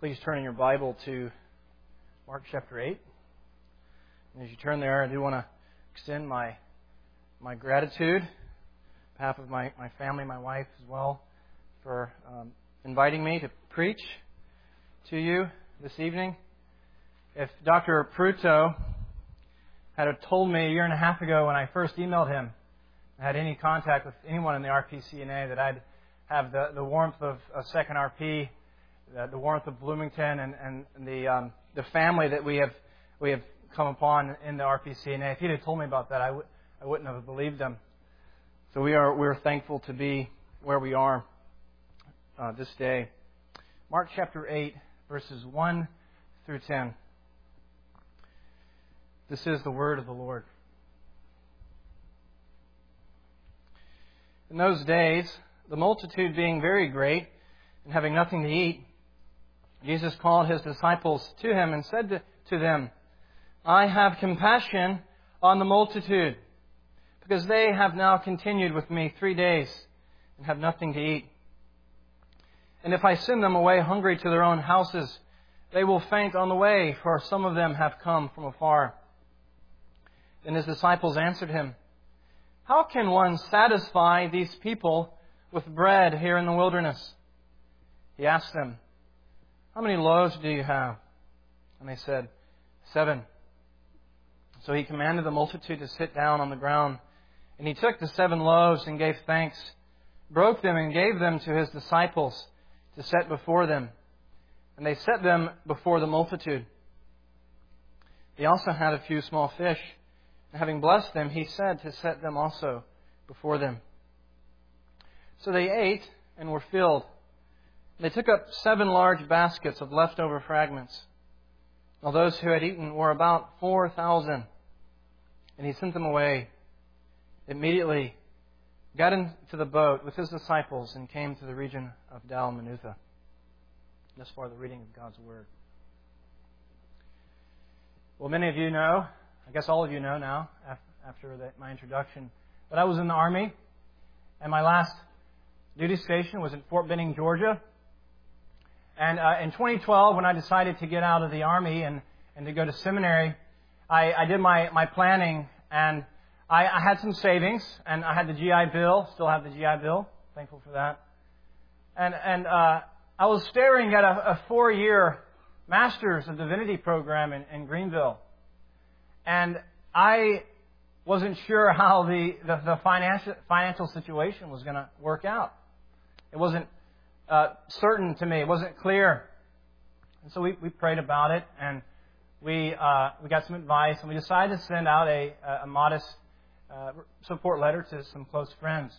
Please turn in your Bible to Mark chapter 8. And as you turn there, I do want to extend my gratitude on behalf of my family, my wife as well, for inviting me to preach to you this evening. If Dr. Pruto had told me a year and a half ago when I first emailed him, I had any contact with anyone in the RPCNA, that I'd have the warmth of Second RP, the warmth of Bloomington, and the family that we have come upon in the RPCNA. If he'd have told me about that, I wouldn't have believed him. So we're thankful to be where we are this day. Mark chapter 8, verses 1 through 10. This is the word of the Lord. In those days, the multitude being very great and having nothing to eat, Jesus called His disciples to Him and said to them, I have compassion on the multitude, because they have now continued with me 3 days and have nothing to eat. And if I send them away hungry to their own houses, they will faint on the way, for some of them have come from afar. Then His disciples answered Him, How can one satisfy these people with bread here in the wilderness? He asked them, How many loaves do you have? And they said, 7. So He commanded the multitude to sit down on the ground. And He took the 7 loaves and gave thanks, broke them and gave them to His disciples to set before them. And they set them before the multitude. He also had a few small fish. And having blessed them, He said to set them also before them. So they ate and were filled. They took up 7 large baskets of leftover fragments. Now those who had eaten were about 4,000. And He sent them away. Immediately got into the boat with His disciples and came to the region of Dalmanutha. Thus far the reading of God's Word. Well, many of you know, I guess all of you know now, after my introduction, that I was in the Army. And my last duty station was in Fort Benning, Georgia. And in 2012, when I decided to get out of the Army and to go to seminary, I did my planning, and I had some savings, and I had the GI Bill, still have the GI Bill, thankful for that. And I was staring at a 4-year Master's of Divinity program in Greenville. And I wasn't sure how the financial situation was going to work out. It wasn't certain to me. It wasn't clear. And so we prayed about it, and we got some advice, and we decided to send out a modest support letter to some close friends.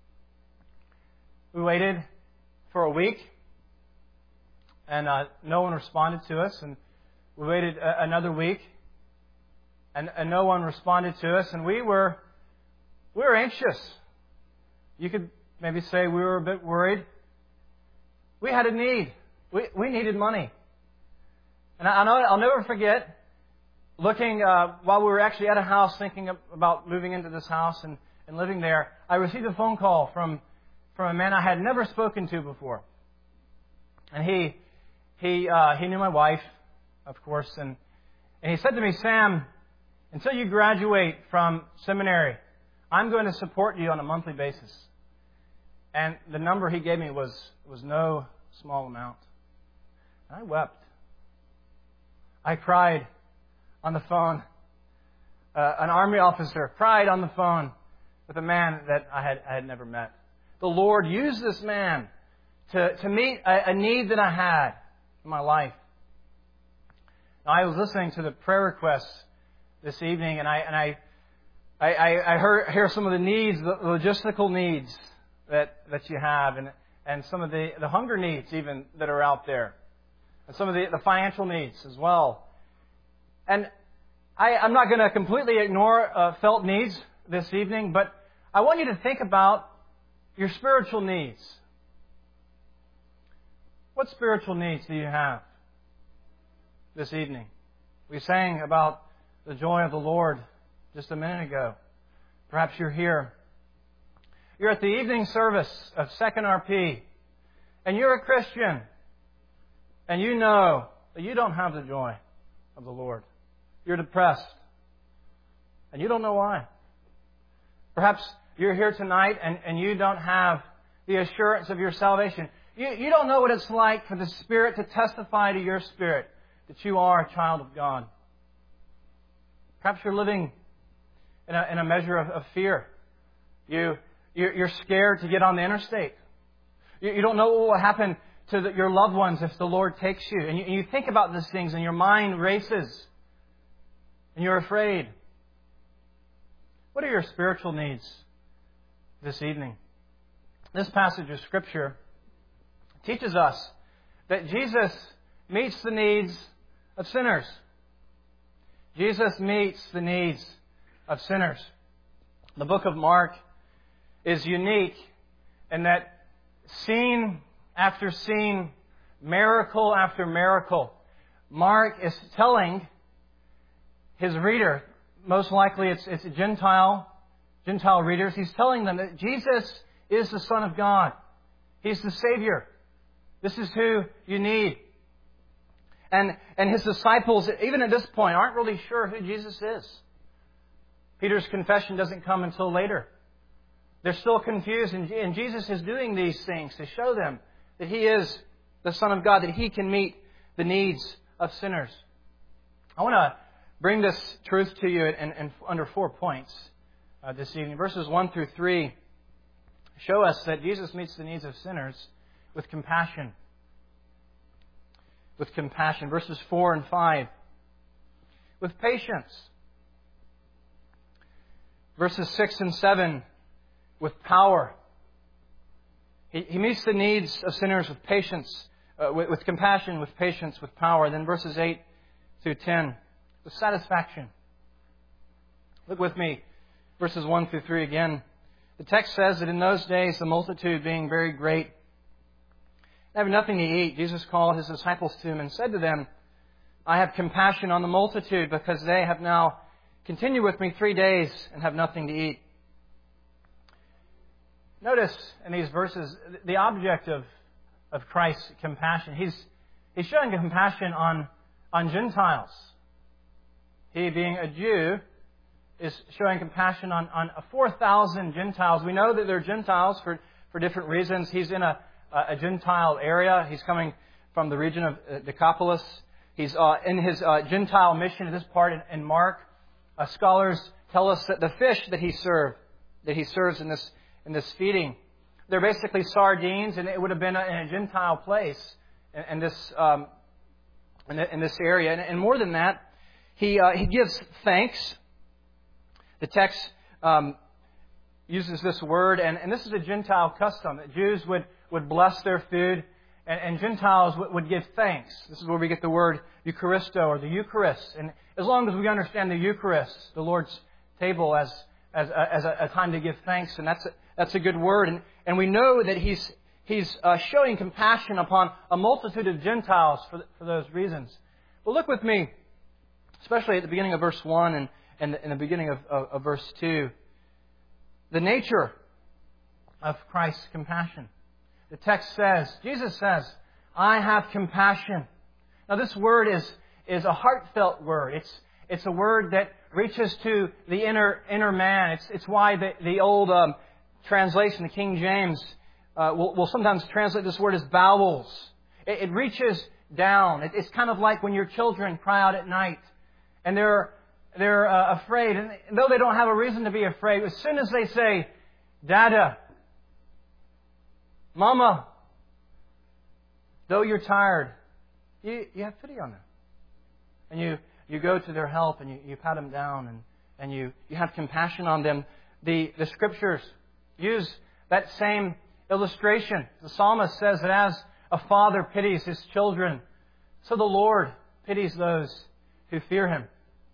We waited for a week, and no one responded to us. And we waited another week, and no one responded to us. And we were anxious. You could maybe say we were a bit worried. We had a need. We needed money. And I'll never forget looking, while we were actually at a house thinking about moving into this house and living there, I received a phone call from a man I had never spoken to before. And he knew my wife, of course, and he said to me, Sam, until you graduate from seminary, I'm going to support you on a monthly basis. And the number he gave me was no small amount. I wept. I cried on the phone. An Army officer cried on the phone with a man that I had never met. The Lord used this man to meet a need that I had in my life. Now, I was listening to the prayer requests this evening, and I hear some of the needs, the logistical needs that you have, and some of the hunger needs even that are out there, and some of the financial needs as well. And I'm not going to completely ignore felt needs this evening, but I want you to think about your spiritual needs. What spiritual needs do you have this evening? We sang about the joy of the Lord just a minute ago. Perhaps you're here. You're at the evening service of Second RP, and you're a Christian. and you know that you don't have the joy of the Lord. You're depressed, and you don't know why. Perhaps you're here tonight and you don't have the assurance of your salvation. You don't know what it's like for the Spirit to testify to your spirit that you are a child of God. Perhaps you're living in a measure of fear. You're scared to get on the interstate. You don't know what will happen to your loved ones if the Lord takes you. And you think about these things and your mind races. And you're afraid. What are your spiritual needs this evening? This passage of Scripture teaches us that Jesus meets the needs of sinners. Jesus meets the needs of sinners. The book of Mark is unique in that scene after scene, miracle after miracle, Mark is telling his reader, most likely it's Gentile readers, he's telling them that Jesus is the Son of God. He's the Savior. This is who you need. And his disciples, even at this point, aren't really sure who Jesus is. Peter's confession doesn't come until later. They're still confused, and Jesus is doing these things to show them that He is the Son of God, that He can meet the needs of sinners. I want to bring this truth to you in under 4 points this evening. Verses 1 through 3 show us that Jesus meets the needs of sinners with compassion. With compassion. Verses 4 and 5. With patience. Verses 6 and 7. With power. He meets the needs of sinners with patience, with compassion, with patience, with power. Then verses 8 through 10. With satisfaction. Look with me, verses 1 through 3 again. The text says that in those days, the multitude being very great, having nothing to eat, Jesus called His disciples to Him and said to them, I have compassion on the multitude because they have now continued with me 3 days and have nothing to eat. Notice in these verses the object of Christ's compassion. He's showing compassion on Gentiles. He, being a Jew, is showing compassion on 4,000 Gentiles. We know that they're Gentiles for different reasons. He's in a Gentile area. He's coming from the region of Decapolis. He's in his Gentile mission at this part in Mark. Scholars tell us that the fish that he serves in this feeding, they're basically sardines, and it would have been in a Gentile place in this area. And more than that, he gives thanks. The text uses this word, and this is a Gentile custom, that Jews would bless their food, and Gentiles would give thanks. This is where we get the word Eucharisto, or the Eucharist. And as long as we understand the Eucharist, the Lord's table, as a time to give thanks, and that's a good word. And we know that he's showing compassion upon a multitude of Gentiles for those reasons. But look with me, especially at the beginning of verse 1 and in the beginning of verse 2, the nature of Christ's compassion. The text says, Jesus says, I have compassion. Now this word is a heartfelt word. It's a word that reaches to the inner man. It's why the old translation, the King James, will sometimes translate this word as bowels. It reaches down. It's kind of like when your children cry out at night and they're afraid. And though they don't have a reason to be afraid, as soon as they say, Dada, Mama, though you're tired, you have pity on them. And you go to their help and you pat them down and you have compassion on them. The Scriptures use that same illustration. The psalmist says that as a father pities his children, so the Lord pities those who fear Him.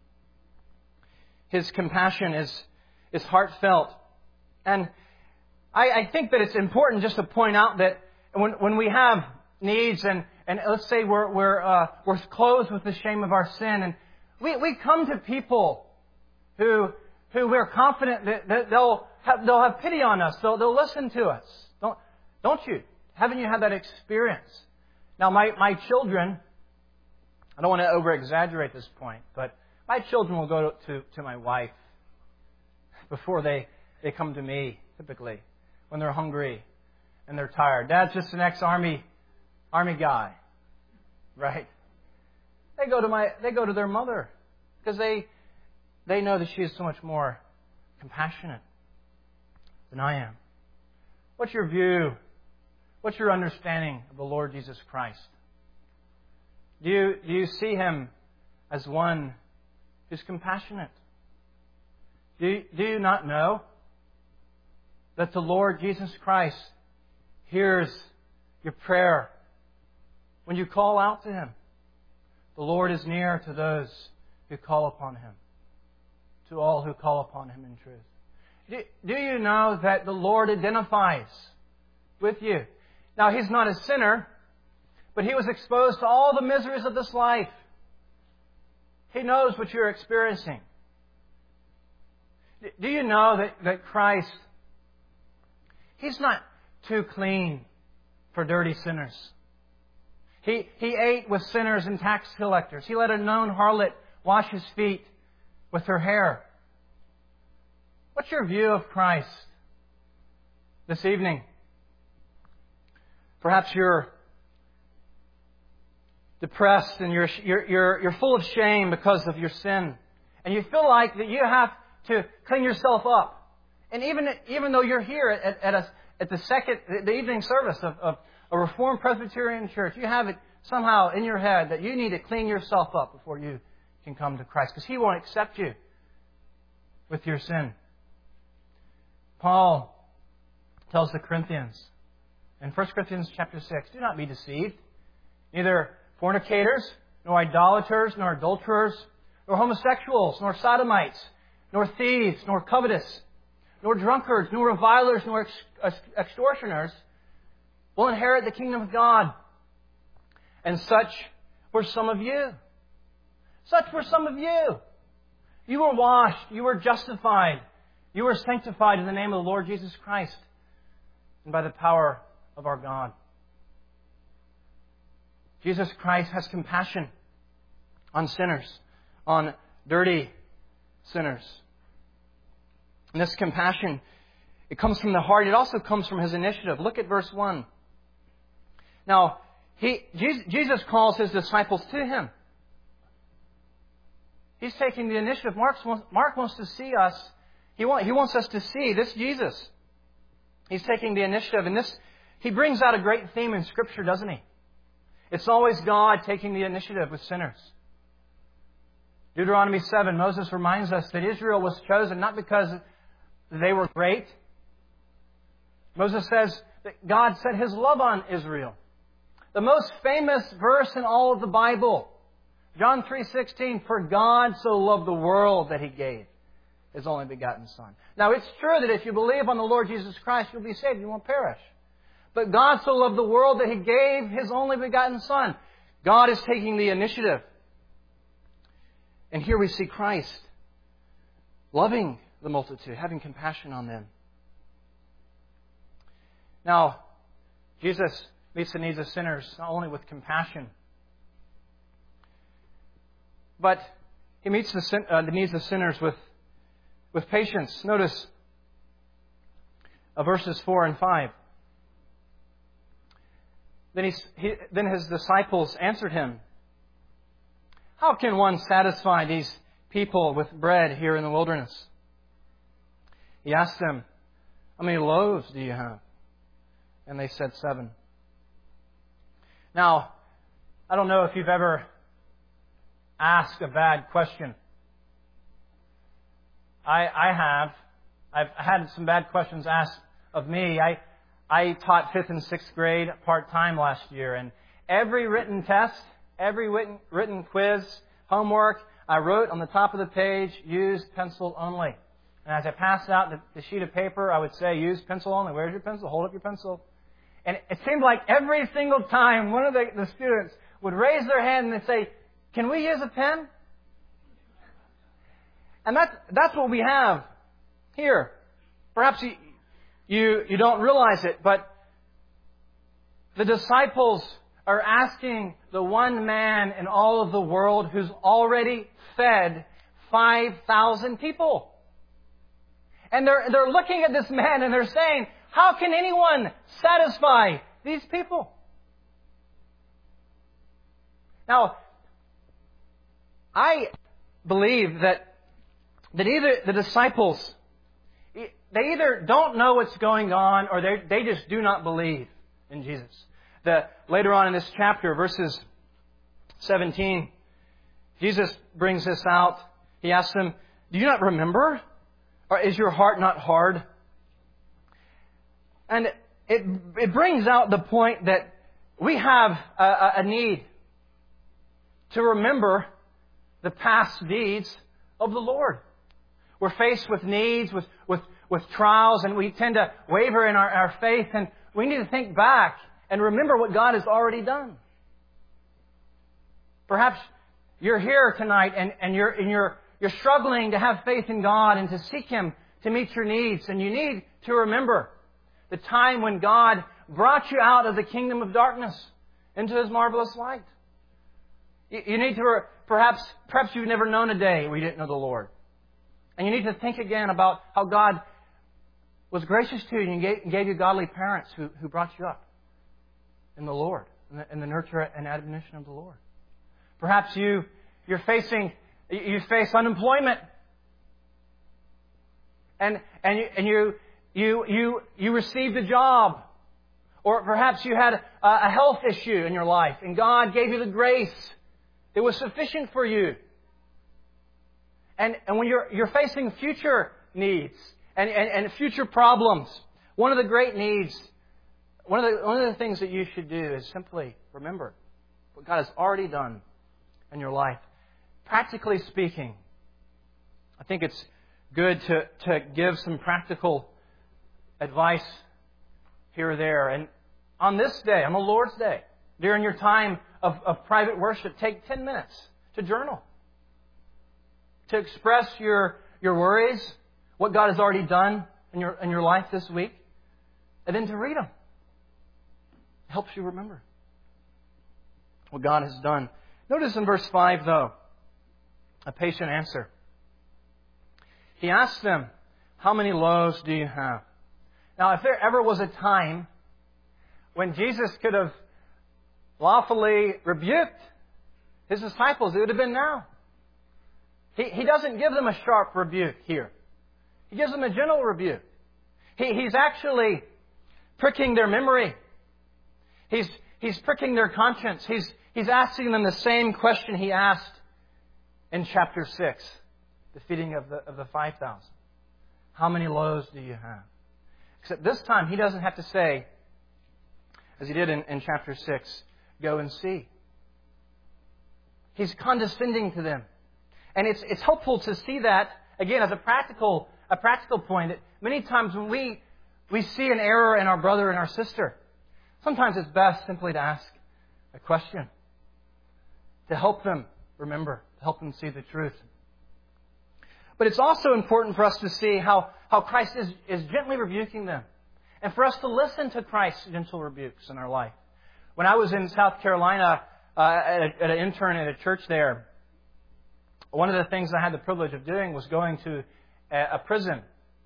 His compassion is heartfelt. And I think that it's important just to point out that when we have needs and let's say we're clothed with the shame of our sin, and we come to people who we're confident that they'll have pity on us. They'll listen to us. Don't you? Haven't you had that experience? Now, my children, I don't want to over-exaggerate this point, but my children will go to my wife before they come to me, typically, when they're hungry and they're tired. Dad's just an ex-army guy, right? They go to their mother because they know that she is so much more compassionate than I am. What's your view? What's your understanding of the Lord Jesus Christ? Do you see Him as one who's compassionate? Do you not know that the Lord Jesus Christ hears your prayer when you call out to Him? The Lord is near to those who call upon Him, to all who call upon Him in truth. Do you know that the Lord identifies with you? Now, He's not a sinner, but He was exposed to all the miseries of this life. He knows what you're experiencing. Do you know that Christ, He's not too clean for dirty sinners? He ate with sinners and tax collectors. He let a known harlot wash His feet with her hair. What's your view of Christ this evening? Perhaps you're depressed and you're full of shame because of your sin, and you feel like that you have to clean yourself up. And even though you're here at the evening service of a Reformed Presbyterian church, you have it somehow in your head that you need to clean yourself up before you can come to Christ, because He won't accept you with your sin. Paul tells the Corinthians in 1 Corinthians chapter 6, do not be deceived. Neither fornicators, nor idolaters, nor adulterers, nor homosexuals, nor sodomites, nor thieves, nor covetous, nor drunkards, nor revilers, nor extortioners will inherit the kingdom of God. And such were some of you. Such were some of you. You were washed. You were justified. You were sanctified in the name of the Lord Jesus Christ and by the power of our God. Jesus Christ has compassion on sinners, on dirty sinners. And this compassion, it comes from the heart. It also comes from His initiative. Look at verse 1. Now, Jesus calls His disciples to Him. He's taking the initiative. Mark wants to see us. He wants us to see this Jesus. He's taking the initiative. And He brings out a great theme in Scripture, doesn't He? It's always God taking the initiative with sinners. Deuteronomy 7, Moses reminds us that Israel was chosen not because they were great. Moses says that God set His love on Israel. The most famous verse in all of the Bible, John 3:16, for God so loved the world that He gave His only begotten Son. Now, it's true that if you believe on the Lord Jesus Christ, you'll be saved. You won't perish. But God so loved the world that He gave His only begotten Son. God is taking the initiative. And here we see Christ loving the multitude, having compassion on them. Now, Jesus meets the needs of sinners not only with compassion, but He meets the needs of sinners with patience. Notice verses 4 and 5. Then His disciples answered Him, how can one satisfy these people with bread here in the wilderness? He asked them, how many loaves do you have? And they said 7. Now, I don't know if you've ever asked a bad question. I have. I've had some bad questions asked of me. I taught 5th and 6th grade part-time last year, and every written test, every written quiz, homework, I wrote on the top of the page, use pencil only. And as I passed out the sheet of paper, I would say, use pencil only. Where's your pencil? Hold up your pencil. And it seemed like every single time one of the students would raise their hand and they'd say, can we use a pen? And that's what we have here. Perhaps you don't realize it, but the disciples are asking the one man in all of the world who's already fed 5,000 people. And they're looking at this man and they're saying, how can anyone satisfy these people? Now, I believe that either the disciples, they either don't know what's going on or they just do not believe in Jesus. Later on in this chapter, verses 17, Jesus brings this out. He asks them, do you not remember? Or is your heart not hard? And it brings out the point that we have a need to remember the past deeds of the Lord. We're faced with needs, with trials, and we tend to waver in our faith, and we need to think back and remember what God has already done. Perhaps you're here tonight and you're struggling to have faith in God and to seek Him to meet your needs, and you need to remember the time when God brought you out of the kingdom of darkness into His marvelous light. You need to, perhaps you've never known a day where you didn't know the Lord. And you need to think again about how God was gracious to you and gave you godly parents who brought you up in the Lord, in the nurture and admonition of the Lord. Perhaps you face unemployment, and you received a job, or perhaps you had a health issue in your life, and God gave you the grace that was sufficient for you. And when you're facing future needs and future problems, one of the great needs, one of the things that you should do is simply remember what God has already done in your life. Practically speaking, I think it's good to give some practical advice here or there. And on this day, on the Lord's Day, during your time of private worship, take 10 minutes to journal, to express your worries, what God has already done in your life this week, and then to read them. It helps you remember what God has done. Notice in verse 5, though, a patient answer. He asked them, how many loaves do you have? Now, if there ever was a time when Jesus could have lawfully rebuked His disciples, it would have been now. He doesn't give them a sharp rebuke here. He gives them a gentle rebuke. He's actually pricking their memory. He's pricking their conscience. He's asking them the same question He asked in chapter 6, the feeding of the 5,000. How many loaves do you have? Except this time He doesn't have to say, as He did in chapter 6, go and see. He's condescending to them. And it's helpful to see that, again, as a practical point, that many times when we see an error in our brother and our sister, sometimes it's best simply to ask a question to help them remember, to help them see the truth. But it's also important for us to see how Christ is gently rebuking them, and for us to listen to Christ's gentle rebukes in our life. When I was in South Carolina at an intern at a church there, one of the things I had the privilege of doing was going to a prison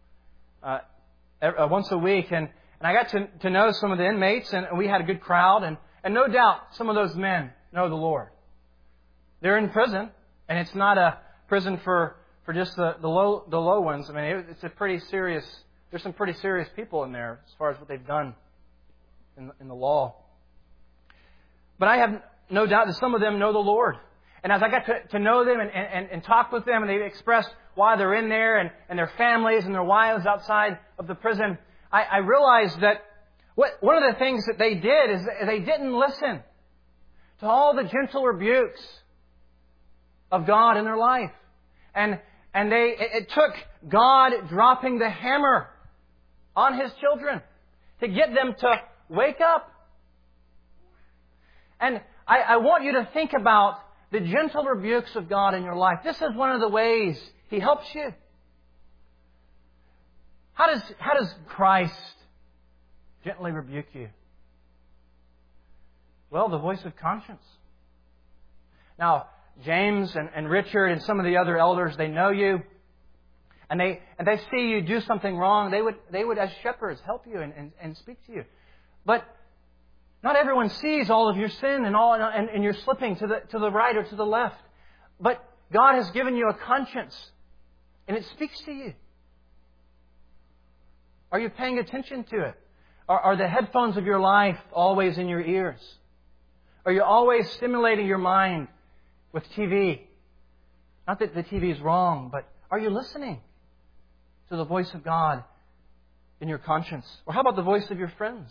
once a week, and I got to know some of the inmates, and we had a good crowd, and no doubt some of those men know the Lord. They're in prison, and it's not a prison for just the low ones. I mean, it's a pretty serious. There's some pretty serious people in there as far as what they've done in the law. But I have no doubt that some of them know the Lord. And as I got to know them and talk with them, and they expressed why they're in there and their families and their wives outside of the prison, I realized that one of the things that they did is they didn't listen to all the gentle rebukes of God in their life. And it took God dropping the hammer on His children to get them to wake up. And I want you to think about the gentle rebukes of God in your life. This is one of the ways He helps you. How does Christ gently rebuke you? Well, the voice of conscience. Now, James and Richard and some of the other elders, they know you. And they see you do something wrong. They would as shepherds, help you and speak to you. But not everyone sees all of your sin and you're slipping to the right or to the left. But God has given you a conscience, and it speaks to you. Are you paying attention to it? Are the headphones of your life always in your ears? Are you always stimulating your mind with TV? Not that the TV is wrong, but are you listening to the voice of God in your conscience? Or how about the voice of your friends?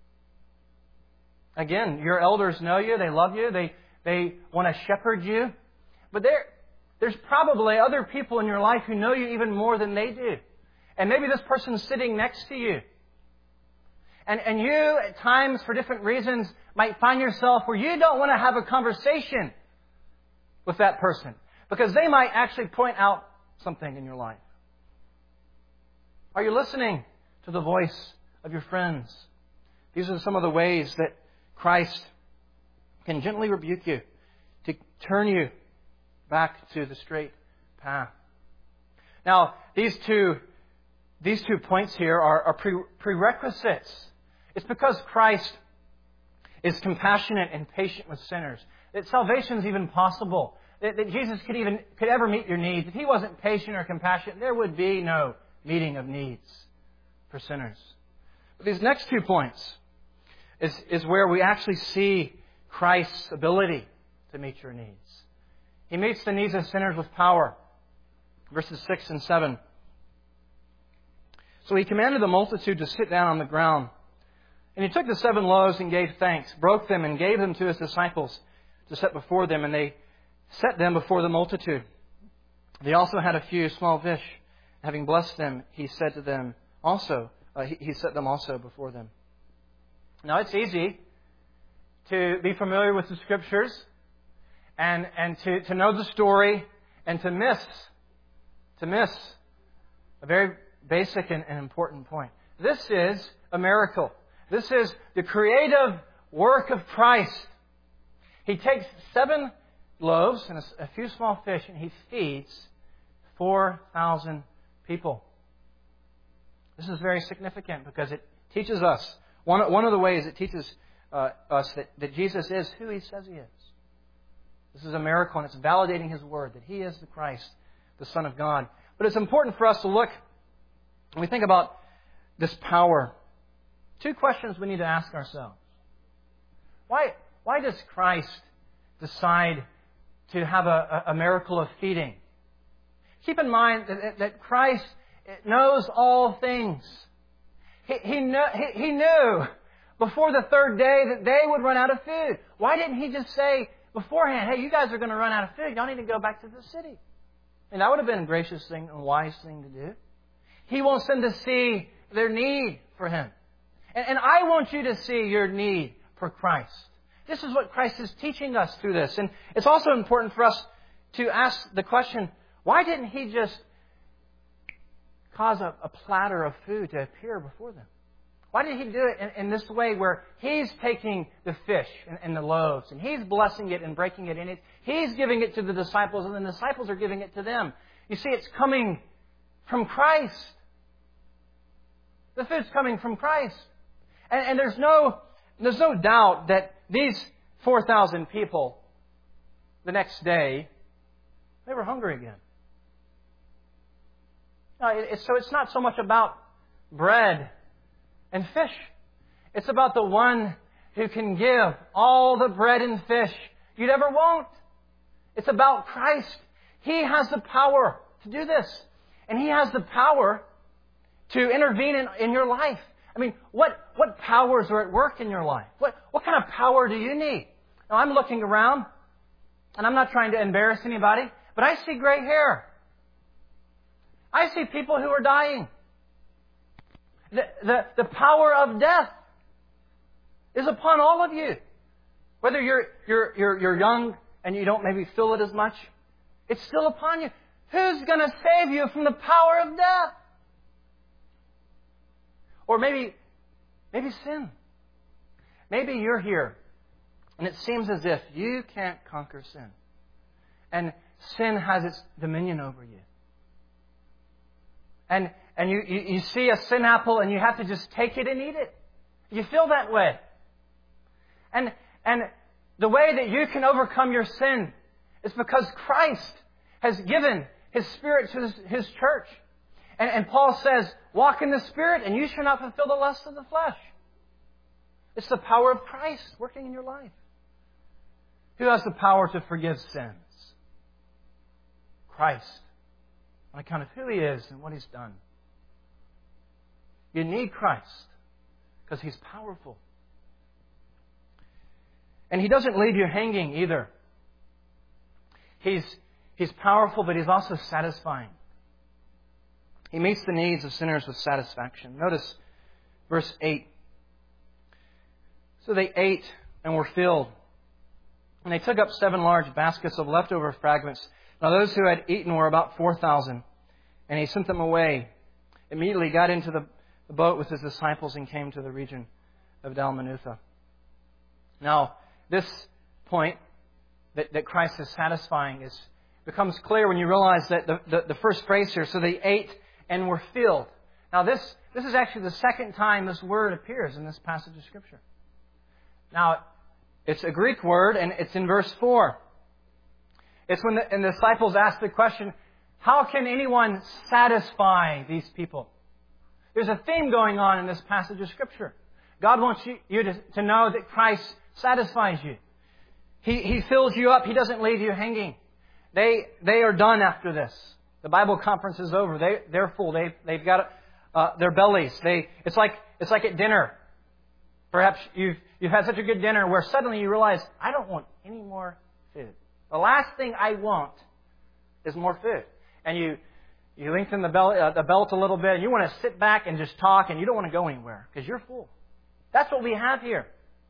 Again, your elders know you, they love you, they want to shepherd you. But there's probably other people in your life who know you even more than they do. And maybe this person's sitting next to you. And you, at times, for different reasons, might find yourself where you don't want to have a conversation with that person, because they might actually point out something in your life. Are you listening to the voice of your friends? These are some of the ways that Christ can gently rebuke you to turn you back to the straight path. Now, these two points here are prerequisites. It's because Christ is compassionate and patient with sinners that salvation is even possible. That Jesus could ever meet your needs. If He wasn't patient or compassionate, there would be no meeting of needs for sinners. But these next 2 points is where we actually see Christ's ability to meet your needs. He meets the needs of sinners with power. Verses 6 and 7. So He commanded the multitude to sit down on the ground. And He took the 7 loaves and gave thanks, broke them and gave them to His disciples to set before them. And they set them before the multitude. They also had a few small fish. Having blessed them, He said to them also, He set them also before them. Now, it's easy to be familiar with the Scriptures and to know the story and to miss a very basic and important point. This is a miracle. This is the creative work of Christ. He takes 7 loaves and a few small fish, and He feeds 4,000 people. This is very significant because it teaches us, one of the ways it teaches us that Jesus is who He says He is. This is a miracle, and it's validating His word that He is the Christ, the Son of God. But it's important for us to look, when we think about this power, 2 questions we need to ask ourselves. Why does Christ decide to have a miracle of feeding? Keep in mind that Christ knows all things. He knew before the 3rd day that they would run out of food. Why didn't He just say beforehand, hey, you guys are going to run out of food. Y'all need to go back to the city? And that would have been a gracious thing and wise thing to do. He wants them to see their need for Him. And I want you to see your need for Christ. This is what Christ is teaching us through this. And it's also important for us to ask the question, why didn't He just cause a platter of food to appear before them? Why did He do it in this way where He's taking the fish and the loaves and He's blessing it and breaking it, and He's giving it to the disciples and the disciples are giving it to them? You see, it's coming from Christ. The food's coming from Christ. And there's no doubt that these 4,000 people, the next day, they were hungry again. So it's not so much about bread and fish. It's about the one who can give all the bread and fish you'd ever want. It's about Christ. He has the power to do this. And He has the power to intervene in your life. I mean, what powers are at work in your life? What kind of power do you need? Now, I'm looking around, and I'm not trying to embarrass anybody, but I see gray hair. I see people who are dying. The power of death is upon all of you. Whether you're young and you don't maybe feel it as much, it's still upon you. Who's going to save you from the power of death? Or maybe sin. Maybe you're here And it seems as if you can't conquer sin. And sin has its dominion over you. And you see a sin apple and you have to just take it and eat it. You feel that way. And the way that you can overcome your sin is because Christ has given His Spirit to His church. And Paul says, walk in the Spirit and you shall not fulfill the lusts of the flesh. It's the power of Christ working in your life. Who has the power to forgive sins? Christ. On account of who He is and what He's done. You need Christ because He's powerful. And He doesn't leave you hanging either. He's powerful, but He's also satisfying. He meets the needs of sinners with satisfaction. Notice verse 8. So they ate and were filled. And they took up 7 large baskets of leftover fragments. Now those who had eaten were about 4,000. And He sent them away. Immediately got into the boat with His disciples and came to the region of Dalmanutha. Now, this point that Christ is satisfying becomes clear when you realize that the first phrase here, so they ate and were filled. Now this is actually the second time this word appears in this passage of Scripture. Now, it's a Greek word and it's in verse 4. It's when the disciples ask the question, how can anyone satisfy these people? There's a theme going on in this passage of Scripture. God wants you to know that Christ satisfies you. He fills you up. He doesn't leave you hanging. They are done after this. The Bible conference is over. They're full. They've got their bellies. It's like at dinner. Perhaps you've had such a good dinner where suddenly you realize, I don't want any more food. The last thing I want is more food. And you lengthen the belt a little bit, and you want to sit back and just talk, and you don't want to go anywhere because you're full. That's what we have here.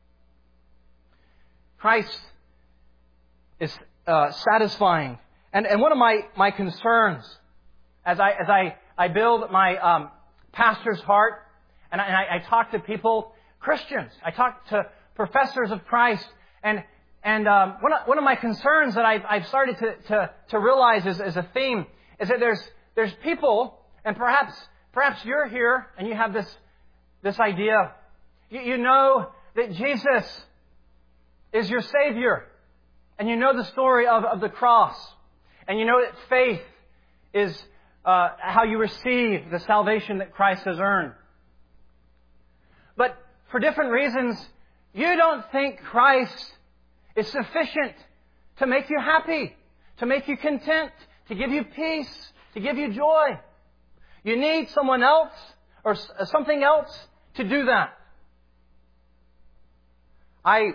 Christ is satisfying. And one of my concerns as I build my pastor's heart, and I talk to people, Christians, I talk to professors of Christ, and one of my concerns that I've started to realize is a theme is that there's people, and perhaps you're here and you have this idea. You know that Jesus is your Savior, and you know the story of the cross, and you know that faith is how you receive the salvation that Christ has earned. But for different reasons, you don't think Christ is sufficient to make you happy, to make you content, to give you peace, to give you joy. You need someone else or something else to do that. I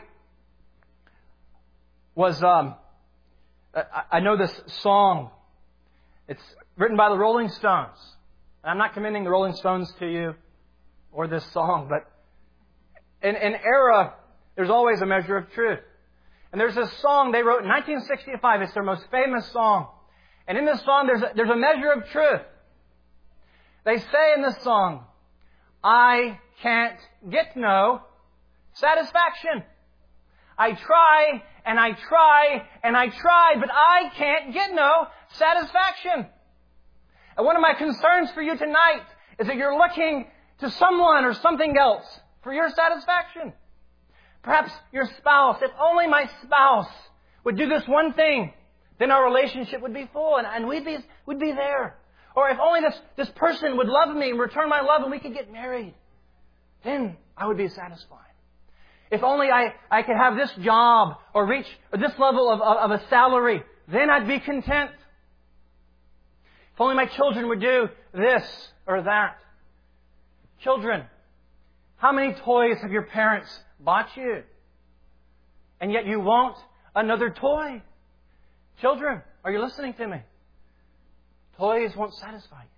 know this song. It's written by the Rolling Stones. And I'm not commending the Rolling Stones to you or this song, but in error, there's always a measure of truth. And there's this song they wrote in 1965. It's their most famous song. And in this song, there's a measure of truth. They say in this song, I can't get no satisfaction. I try, and I try, and I try, but I can't get no satisfaction. And one of my concerns for you tonight is that you're looking to someone or something else for your satisfaction. Perhaps your spouse. If only my spouse would do this one thing, then our relationship would be full and we'd be there. Or if only this person would love me and return my love and we could get married, then I would be satisfied. If only I could have this job or reach this level of a salary, then I'd be content. If only my children would do this or that. Children, how many toys have your parents bought you? And yet you want another toy. Children, are you listening to me? Toys won't satisfy you.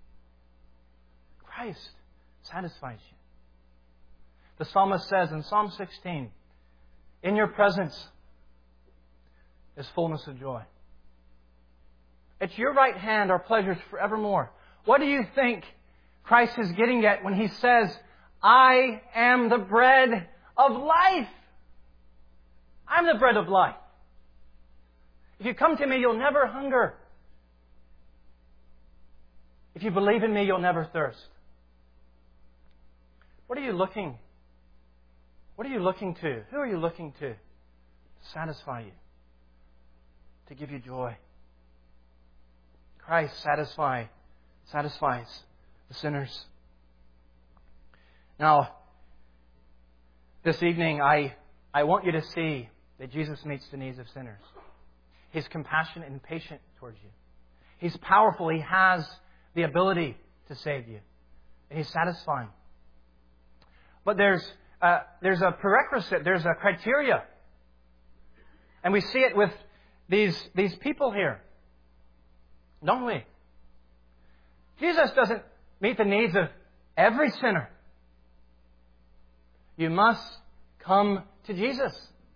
Christ satisfies you. The psalmist says in Psalm 16, in your presence is fullness of joy. At your right hand are pleasures forevermore. What do you think Christ is getting at when He says, I am the bread of life? I'm the bread of life. If you come to me, you'll never hunger. If you believe in me, you'll never thirst. What are you looking to? Who are you looking to satisfy you? To give you joy? Christ satisfies the sinners. Now, this evening, I want you to see that Jesus meets the needs of sinners. He's compassionate and patient towards you. He's powerful. He has the ability to save you. And He's satisfying. But there's a prerequisite. There's a criteria. And we see it with these people here. Don't we? Jesus doesn't meet the needs of every sinner. You must come to Jesus.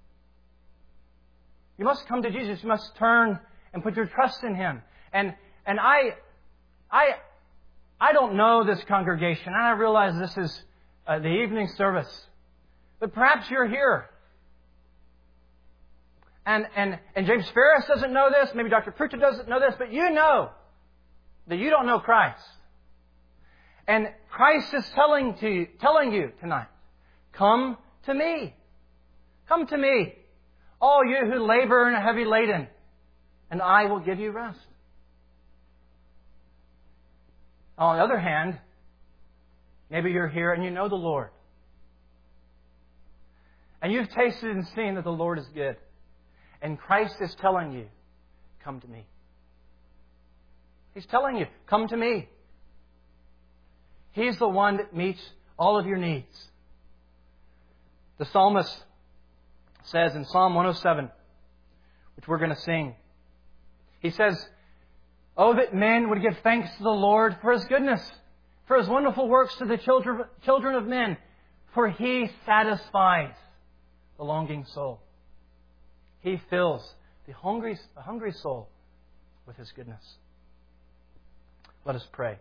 You must come to Jesus. You must turn and put your trust in Him. And I don't know this congregation, and I realize this is the evening service. But perhaps you're here. And James Ferris doesn't know this. Maybe Dr. Pritchett doesn't know this. But you know that you don't know Christ. And Christ is telling you tonight, come to me. Come to me, all you who labor and are heavy laden, and I will give you rest. On the other hand, maybe you're here and you know the Lord. And you've tasted and seen that the Lord is good. And Christ is telling you, come to me. He's telling you, come to me. He's the one that meets all of your needs. The psalmist says in Psalm 107, which we're going to sing, he says, "Oh, that men would give thanks to the Lord for His goodness, for His wonderful works to the children of men, for He satisfies the longing soul." He fills the hungry soul with His goodness. Let us pray.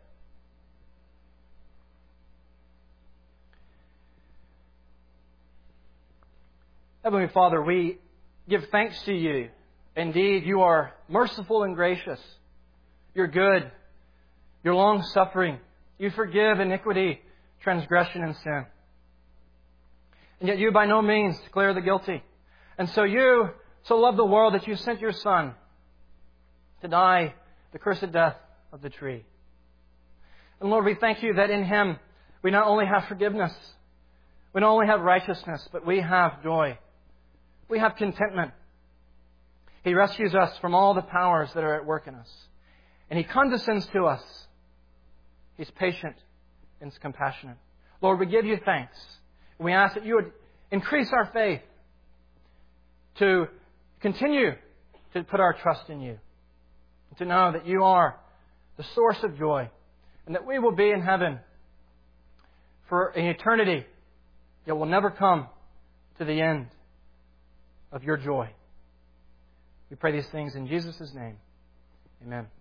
Heavenly Father, we give thanks to You. Indeed, You are merciful and gracious. You're good. You're long-suffering. You forgive iniquity, transgression, and sin. And yet You by no means declare the guilty. And so You so loved the world that You sent Your Son to die the cursed death of the tree. And Lord, we thank You that in Him we not only have forgiveness, we not only have righteousness, but we have joy. We have contentment. He rescues us from all the powers that are at work in us. And He condescends to us. He's patient and compassionate. Lord, we give You thanks. We ask that You would increase our faith to continue to put our trust in You. To know that You are the source of joy. And that we will be in heaven for an eternity that will never come to the end of Your joy. We pray these things in Jesus' name. Amen.